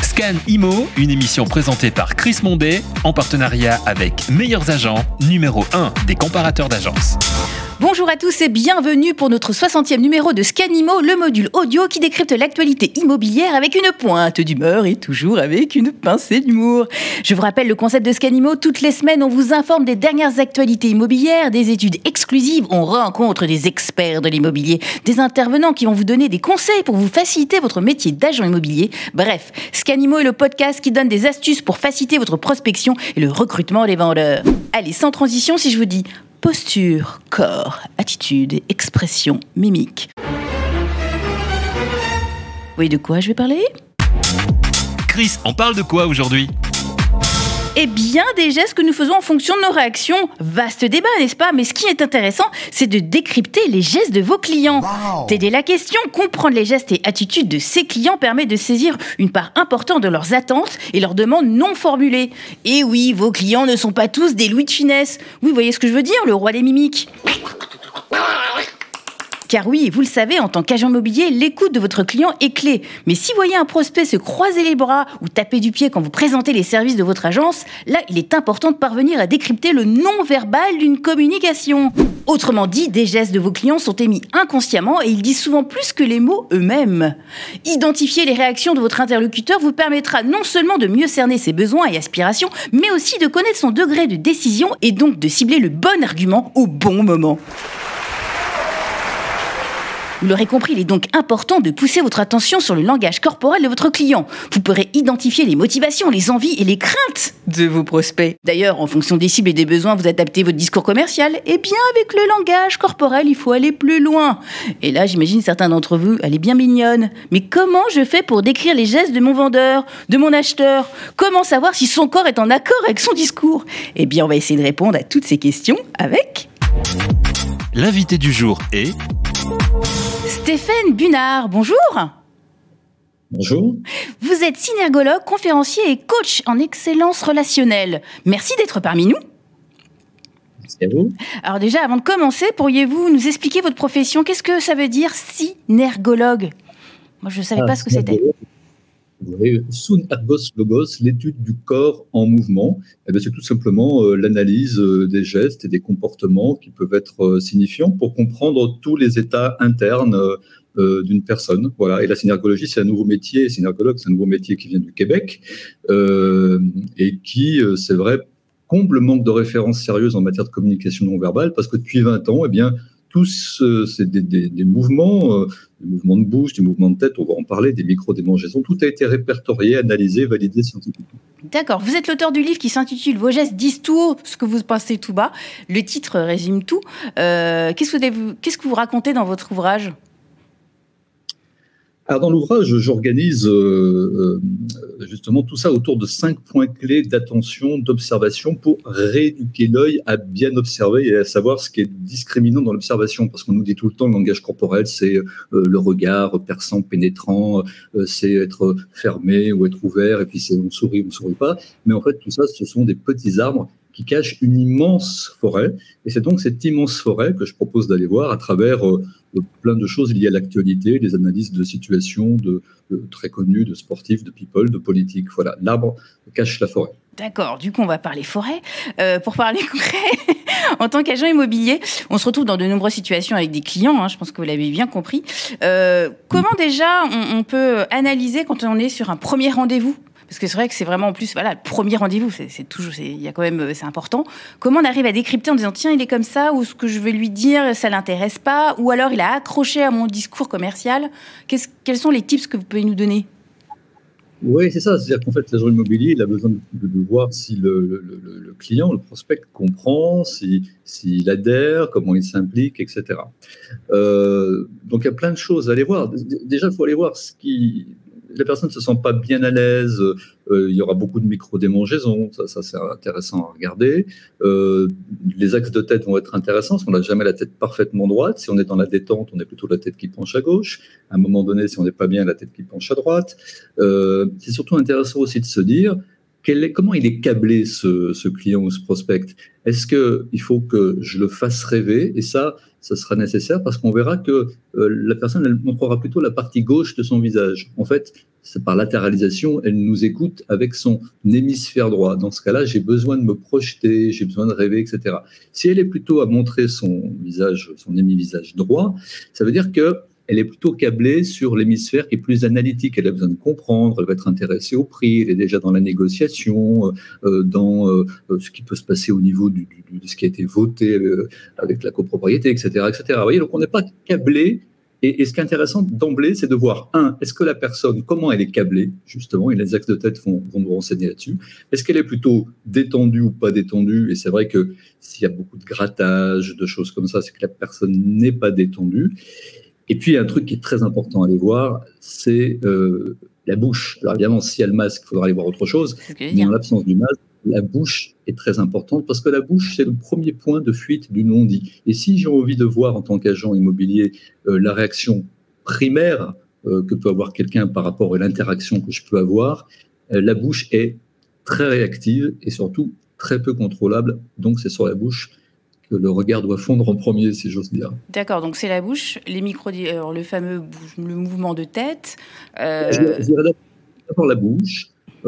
Scan Imo, une émission présentée par Chris Mondet en partenariat avec Meilleurs Agents, numéro 1 des comparateurs d'agences. Bonjour à tous et bienvenue pour notre 60e numéro de Scan Imo, le module audio qui décrypte l'actualité immobilière avec une pointe d'humeur et toujours avec une pincée d'humour. Je vous rappelle le concept de Scan Imo, toutes les semaines on vous informe des dernières actualités immobilières, des études exclusives, on rencontre des experts de l'immobilier, des intervenants qui vont vous donner des conseils pour vous faciliter votre métier d'agent immobilier. Bref, Scan Imo est le podcast qui donne des astuces pour faciliter votre prospection et le recrutement des vendeurs. Allez, sans transition, si je vous dis posture, corps, attitude, expression, mimique. Vous voyez de quoi je vais parler ? Chris, on parle de quoi aujourd'hui ? Eh bien, des gestes que nous faisons en fonction de nos réactions. Vaste débat, n'est-ce pas ? Mais ce qui est intéressant, c'est de décrypter les gestes de vos clients. Wow. T'aider la question, comprendre les gestes et attitudes de ses clients permet de saisir une part importante de leurs attentes et leurs demandes non formulées. Et oui, vos clients ne sont pas tous des Louis de finesse. Oui, vous voyez ce que je veux dire, le roi des mimiques. Car oui, vous le savez, en tant qu'agent immobilier, l'écoute de votre client est clé. Mais si vous voyez un prospect se croiser les bras ou taper du pied quand vous présentez les services de votre agence, là, il est important de parvenir à décrypter le non-verbal d'une communication. Autrement dit, des gestes de vos clients sont émis inconsciemment et ils disent souvent plus que les mots eux-mêmes. Identifier les réactions de votre interlocuteur vous permettra non seulement de mieux cerner ses besoins et aspirations, mais aussi de connaître son degré de décision et donc de cibler le bon argument au bon moment. Vous l'aurez compris, il est donc important de pousser votre attention sur le langage corporel de votre client. Vous pourrez identifier les motivations, les envies et les craintes de vos prospects. D'ailleurs, en fonction des cibles et des besoins, vous adaptez votre discours commercial. Et bien, avec le langage corporel, il faut aller plus loin. Et là, j'imagine certains d'entre vous, elle est bien mignonne. Mais comment je fais pour décrire les gestes de mon vendeur, de mon acheteur ? Comment savoir si son corps est en accord avec son discours ? Eh bien, on va essayer de répondre à toutes ces questions avec... L'invité du jour est... Stéphane Bunard, bonjour. Bonjour. Vous êtes synergologue, conférencier et coach en excellence relationnelle. Merci d'être parmi nous. Merci à vous. Alors déjà, avant de commencer, pourriez-vous nous expliquer votre profession ? Qu'est-ce que ça veut dire synergologue ? Moi, je ne savais pas ce que c'était. Oui, Sun Ergos Logos, l'étude du corps en mouvement. Eh bien, c'est tout simplement l'analyse des gestes et des comportements qui peuvent être signifiants pour comprendre tous les états internes d'une personne. Voilà. Et la synergologie, c'est un nouveau métier. Synergologue, c'est un nouveau métier qui vient du Québec et qui, c'est vrai, comble le manque de références sérieuses en matière de communication non verbale parce que depuis 20 ans, eh bien, tous, c'est des mouvements de bouche, des mouvements de tête, on va en parler, des micro-démangeaisons, tout a été répertorié, analysé, validé scientifiquement. D'accord, vous êtes l'auteur du livre qui s'intitule « Vos gestes disent tout haut ce que vous pensez tout bas ». Le titre résume tout. Qu'est-ce que vous racontez dans votre ouvrage ? Alors dans l'ouvrage, j'organise justement tout ça autour de 5 points clés d'attention, d'observation pour rééduquer l'œil à bien observer et à savoir ce qui est discriminant dans l'observation. Parce qu'on nous dit tout le temps le langage corporel, c'est le regard perçant, pénétrant, c'est être fermé ou être ouvert, et puis c'est on sourit pas. Mais en fait, tout ça, ce sont des petits arbres qui cachent une immense forêt. Et c'est donc cette immense forêt que je propose d'aller voir à travers plein de choses liées à l'actualité, des analyses de situations de très connues, de sportifs, de people, de politiques. Voilà, l'arbre cache la forêt. D'accord, du coup on va parler forêt. Pour parler concret, en tant qu'agent immobilier, on se retrouve dans de nombreuses situations avec des clients, je pense que vous l'avez bien compris. Comment déjà on peut analyser quand on est sur un premier rendez-vous ? Parce que c'est vrai que c'est vraiment en plus, voilà, le premier rendez-vous, c'est toujours, il y a quand même, c'est important. Comment on arrive à décrypter en disant tiens, il est comme ça, ou ce que je vais lui dire, ça l'intéresse pas, ou alors il a accroché à mon discours commercial. Quels sont les tips que vous pouvez nous donner ? Oui, c'est ça. C'est-à-dire qu'en fait, l'agent immobilier, il a besoin de voir si le client, le prospect comprend, s'il adhère, comment il s'implique, etc. Donc, il y a plein de choses à aller voir. Déjà, il faut aller voir la personne ne se sent pas bien à l'aise, il y aura beaucoup de micro-démangeaisons, ça c'est intéressant à regarder. Les axes de tête vont être intéressants, parce qu'on n'a jamais la tête parfaitement droite. Si on est dans la détente, on est plutôt la tête qui penche à gauche. À un moment donné, si on n'est pas bien, la tête qui penche à droite. C'est surtout intéressant aussi de se dire comment il est câblé ce client ou ce prospect. Est-ce qu'il faut que je le fasse rêver? Et ça sera nécessaire parce qu'on verra que la personne elle montrera plutôt la partie gauche de son visage. En fait, c'est par latéralisation, elle nous écoute avec son hémisphère droit. Dans ce cas-là, j'ai besoin de me projeter, j'ai besoin de rêver, etc. Si elle est plutôt à montrer son visage, son hémi-visage droit, ça veut dire que elle est plutôt câblée sur l'hémisphère qui est plus analytique. Elle a besoin de comprendre, elle va être intéressée au prix, elle est déjà dans la négociation, dans ce qui peut se passer au niveau de ce qui a été voté avec la copropriété, etc., etc. Vous voyez, donc on n'est pas câblé. Et ce qui est intéressant d'emblée, c'est de voir, est-ce que la personne, comment elle est câblée, justement, et les axes de tête vont nous renseigner là-dessus. Est-ce qu'elle est plutôt détendue ou pas détendue? Et c'est vrai que s'il y a beaucoup de grattage, de choses comme ça, c'est que la personne n'est pas détendue. Et puis, un truc qui est très important à aller voir, c'est la bouche. Alors évidemment, s'il y a le masque, il faudra aller voir autre chose. Mais en l'absence du masque, la bouche est très importante parce que la bouche, c'est le premier point de fuite du non-dit. Et si j'ai envie de voir en tant qu'agent immobilier la réaction primaire que peut avoir quelqu'un par rapport à l'interaction que je peux avoir, la bouche est très réactive et surtout très peu contrôlable. Donc, c'est sur la bouche que le regard doit fondre en premier, si j'ose dire. D'accord, donc c'est la bouche, les le fameux le mouvement de tête. Je dirais d'abord la bouche.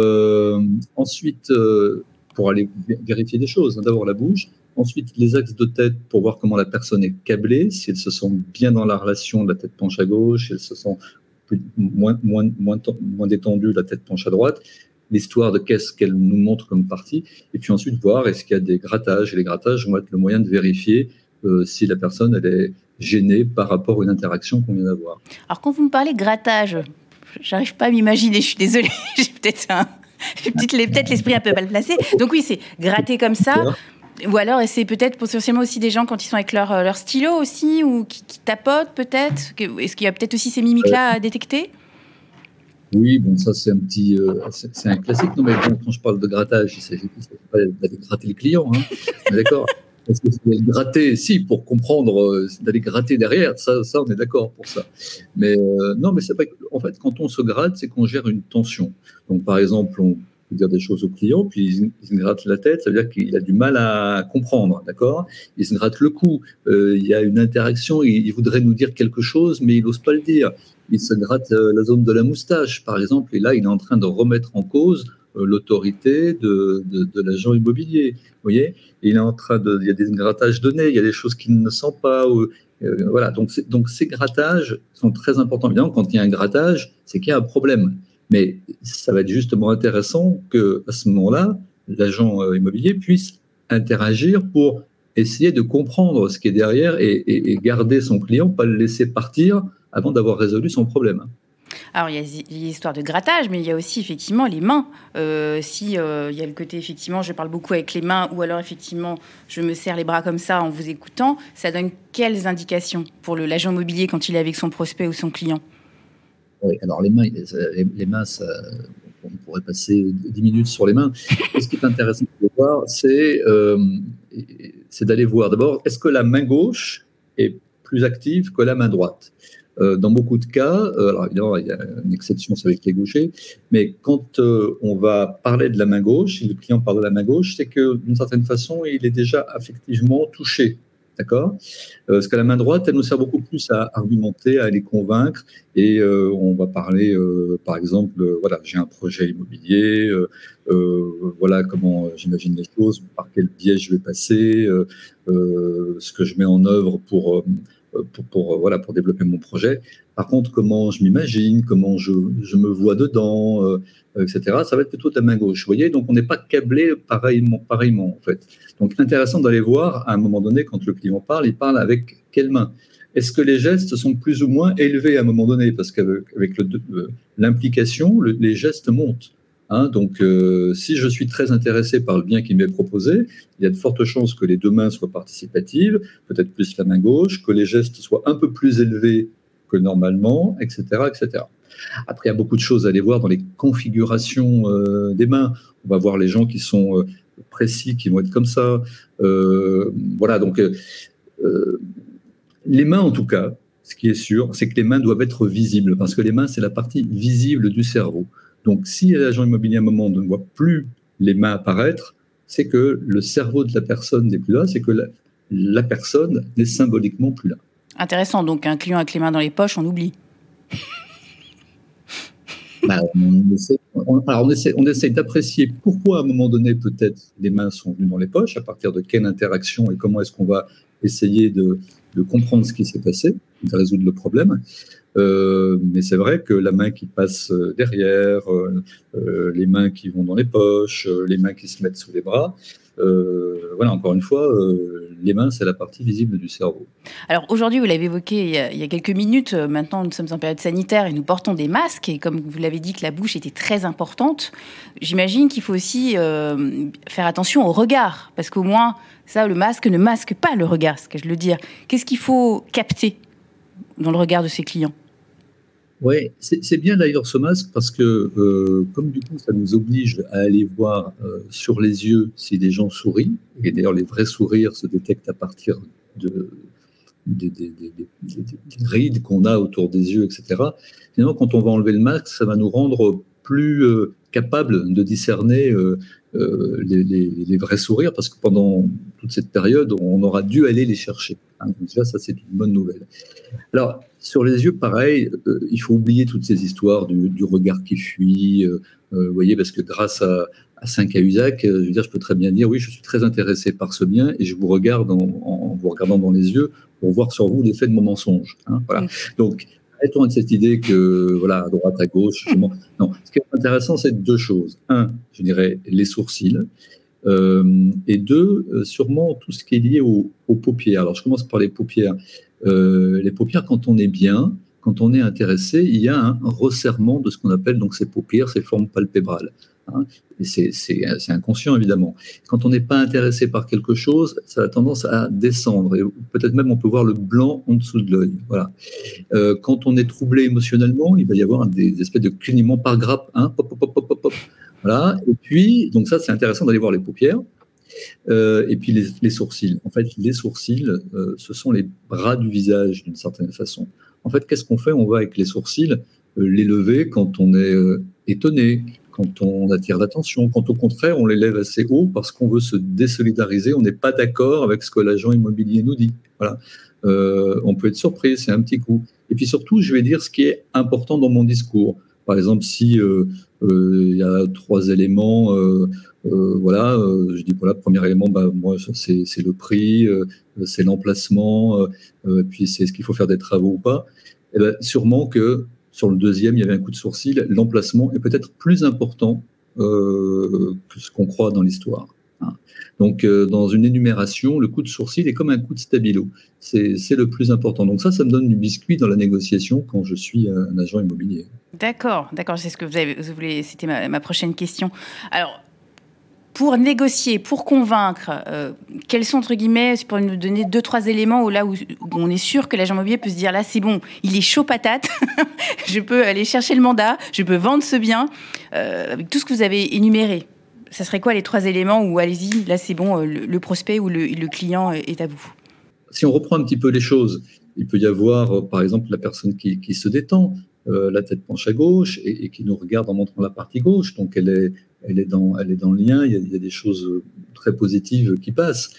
Ensuite, pour aller vérifier des choses, d'abord la bouche. Ensuite, les axes de tête pour voir comment la personne est câblée, si elle se sent bien dans la relation, la tête penche à gauche, si elle se sent moins détendue, la tête penche à droite. L'histoire de qu'est-ce qu'elle nous montre comme partie, et puis ensuite voir est-ce qu'il y a des grattages, et les grattages vont être le moyen de vérifier si la personne elle est gênée par rapport à une interaction qu'on vient d'avoir. Alors quand vous me parlez grattage, j'arrive pas à m'imaginer, je suis désolée, j'ai peut-être l'esprit un peu mal placé, donc oui, c'est gratter comme ça, ou alors c'est peut-être potentiellement aussi des gens quand ils sont avec leur stylo aussi, ou qui tapotent peut-être, est-ce qu'il y a peut-être aussi ces mimiques-là à détecter ? Oui, bon, ça c'est un petit, c'est un classique. Non, mais bon, quand je parle de grattage, il ne s'agit pas d'aller gratter le client, hein. D'accord. Parce que c'est d'aller gratter, si, pour comprendre, d'aller gratter derrière, ça, on est d'accord pour ça. Mais non, mais c'est pas. En fait, quand on se gratte, c'est qu'on gère une tension. Donc, par exemple, on peut dire des choses au client, puis il se gratte la tête, ça veut dire qu'il a du mal à comprendre, d'accord. Il se gratte le cou, il y a une interaction, il voudrait nous dire quelque chose, mais il n'ose pas le dire. Il se gratte la zone de la moustache, par exemple, et là, il est en train de remettre en cause l'autorité de l'agent immobilier. Vous voyez, il est en train il y a des grattages de nez, il y a des choses qu'il ne sent pas. Voilà, donc ces grattages sont très importants. Évidemment, quand il y a un grattage, c'est qu'il y a un problème. Mais ça va être justement intéressant qu'à ce moment-là, l'agent immobilier puisse interagir pour essayer de comprendre ce qui est derrière et garder son client, pas le laisser partir avant d'avoir résolu son problème. Alors, il y a l'histoire de grattage, mais il y a aussi effectivement les mains. Il y a le côté, effectivement, je parle beaucoup avec les mains, ou alors, effectivement, je me serre les bras comme ça en vous écoutant. Ça donne quelles indications pour l'agent immobilier quand il est avec son prospect ou son client ? Oui, alors les mains, ça, on pourrait passer 10 minutes sur les mains. Et ce qui est intéressant de voir, c'est d'aller voir d'abord, est-ce que la main gauche est plus active que la main droite ? Dans beaucoup de cas, alors évidemment, il y a une exception, c'est avec les gauchers, mais quand on va parler de la main gauche, si le client parle de la main gauche, c'est que d'une certaine façon, il est déjà affectivement touché. D'accord ? Parce que la main droite, elle nous sert beaucoup plus à argumenter, à les convaincre, et on va parler, par exemple, voilà, j'ai un projet immobilier, voilà comment j'imagine les choses, par quel biais je vais passer, ce que je mets en œuvre pour développer mon projet. Par contre, comment je m'imagine, comment je me vois dedans, etc., ça va être plutôt de la main gauche. Vous voyez, donc on n'est pas câblé pareillement, en fait. Donc, intéressant d'aller voir, à un moment donné, quand le client parle, il parle avec quelle main ? Est-ce que les gestes sont plus ou moins élevés à un moment donné ? Parce qu'avec l'implication, les gestes montent. Hein, donc, si je suis très intéressé par le bien qui m'est proposé, il y a de fortes chances que les deux mains soient participatives, peut-être plus la main gauche, que les gestes soient un peu plus élevés que normalement, etc., etc. Après, il y a beaucoup de choses à aller voir dans les configurations des mains. On va voir les gens qui sont précis, qui vont être comme ça. Voilà, donc les mains, en tout cas, ce qui est sûr, c'est que les mains doivent être visibles, parce que les mains, c'est la partie visible du cerveau. Donc, si l'agent immobilier, à un moment, ne voit plus les mains apparaître, c'est que le cerveau de la personne n'est plus là, c'est que la personne n'est symboliquement plus là. Intéressant. Donc, un client avec les mains dans les poches, on oublie. On essaie d'apprécier pourquoi à un moment donné peut-être les mains sont venues dans les poches, à partir de quelle interaction et comment est-ce qu'on va essayer de comprendre ce qui s'est passé, de résoudre le problème. Mais c'est vrai que la main qui passe derrière, les mains qui vont dans les poches, les mains qui se mettent sous les bras, voilà, encore une fois, les mains, c'est la partie visible du cerveau. Alors aujourd'hui, vous l'avez évoqué il y a quelques minutes, maintenant nous sommes en période sanitaire et nous portons des masques, et comme vous l'avez dit que la bouche était très importante, j'imagine qu'il faut aussi faire attention au regard, parce qu'au moins, ça, le masque ne masque pas le regard, c'est ce que je veux dire. Qu'est-ce qu'il faut capter dans le regard de ses clients? Oui, c'est bien d'ailleurs ce masque parce que comme du coup ça nous oblige à aller voir sur les yeux si les gens sourient, et d'ailleurs les vrais sourires se détectent à partir des rides qu'on a autour des yeux, etc. Finalement, quand on va enlever le masque, ça va nous rendre plus capables de discerner les vrais sourires, parce que pendant toute cette période, on aura dû aller les chercher. Donc déjà, ça c'est une bonne nouvelle. Alors, sur les yeux, pareil, il faut oublier toutes ces histoires du regard qui fuit, vous voyez, parce que grâce à Saint-Cahuzac, je veux dire, je peux très bien dire, oui, je suis très intéressé par ce bien, et je vous regarde en vous regardant dans les yeux pour voir sur vous l'effet de mon mensonge. Voilà. Donc, arrêtons de cette idée que, voilà, à droite, à gauche, justement. Non, ce qui est intéressant, c'est deux choses. Un, je dirais, les sourcils. Et deux, sûrement tout ce qui est lié aux paupières. Alors, je commence par les paupières. Les paupières, quand on est bien, quand on est intéressé, il y a un resserrement de ce qu'on appelle donc ces paupières, ces formes palpébrales. Et c'est inconscient, évidemment. Quand on n'est pas intéressé par quelque chose, ça a tendance à descendre. Et peut-être même, on peut voir le blanc en dessous de l'œil. Voilà. Quand on est troublé émotionnellement, il va y avoir des espèces de clignements par grappe. Pop, pop, pop, pop, pop. Voilà. Et puis, donc ça, c'est intéressant d'aller voir les paupières. Et puis les sourcils. En fait, les sourcils, ce sont les bras du visage d'une certaine façon. En fait, qu'est-ce qu'on fait? On va avec les sourcils les lever quand on est étonné, quand on attire l'attention, quand au contraire on les lève assez haut parce qu'on veut se désolidariser, on n'est pas d'accord avec ce que l'agent immobilier nous dit. Voilà. On peut être surpris, c'est un petit coup. Et puis surtout, je vais dire ce qui est important dans mon discours. Par exemple, si il y a 3 éléments, voilà, je dis voilà, premier élément, moi c'est le prix, c'est l'emplacement, puis c'est ce qu'il faut faire des travaux ou pas. Et sûrement que sur le deuxième, il y avait un coup de sourcil. L'emplacement est peut-être plus important que ce qu'on croit dans l'histoire. Donc, dans une énumération, le coup de sourcil est comme un coup de stabilo. C'est le plus important. Donc ça me donne du biscuit dans la négociation quand je suis un agent immobilier. D'accord. C'est ce que vous voulez. C'était ma prochaine question. Alors, pour négocier, pour convaincre, quels sont, entre guillemets, pour nous donner 2-3 éléments où on est sûr que l'agent immobilier peut se dire, là, c'est bon, il est chaud patate, je peux aller chercher le mandat, je peux vendre ce bien, avec tout ce que vous avez énuméré. Ça serait quoi les 3 éléments où, allez-y, là, c'est bon, le prospect ou le client est à vous? Si on reprend un petit peu les choses, il peut y avoir, par exemple, la personne qui se détend, la tête penche à gauche et qui nous regarde en montrant la partie gauche, donc elle est dans le lien, il y a des choses très positives qui passent.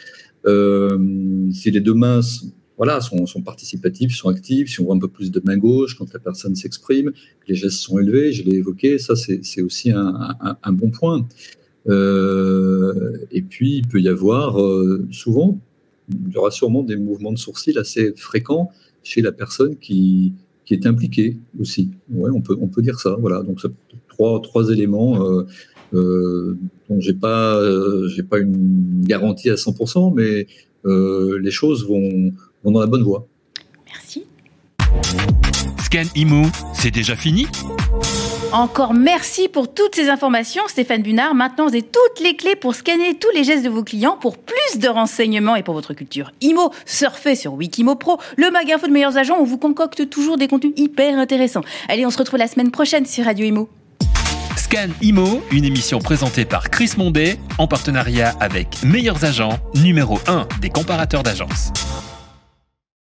Si les deux mains sont participatives, sont actives, si on voit un peu plus de main gauche quand la personne s'exprime, que les gestes sont élevés, je l'ai évoqué, ça c'est aussi un bon point. Et puis il peut y avoir souvent, il y aura sûrement des mouvements de sourcils assez fréquents chez la personne qui est impliquée aussi. Ouais, on peut dire ça. Voilà, donc c'est 3 éléments dont j'ai pas une garantie à 100%, mais les choses vont dans la bonne voie. Merci. Scan Immo, c'est déjà fini? Encore merci pour toutes ces informations, Stéphane Bunard. Maintenant, vous avez toutes les clés pour scanner tous les gestes de vos clients pour plus de renseignements et pour votre culture Immo. Surfez sur Wikimo Pro, le mag info de meilleurs agents. On vous concocte toujours des contenus hyper intéressants. Allez, on se retrouve la semaine prochaine sur Radio Immo. Scan Immo, une émission présentée par Chris Mondet en partenariat avec Meilleurs Agents, numéro 1 des comparateurs d'agences.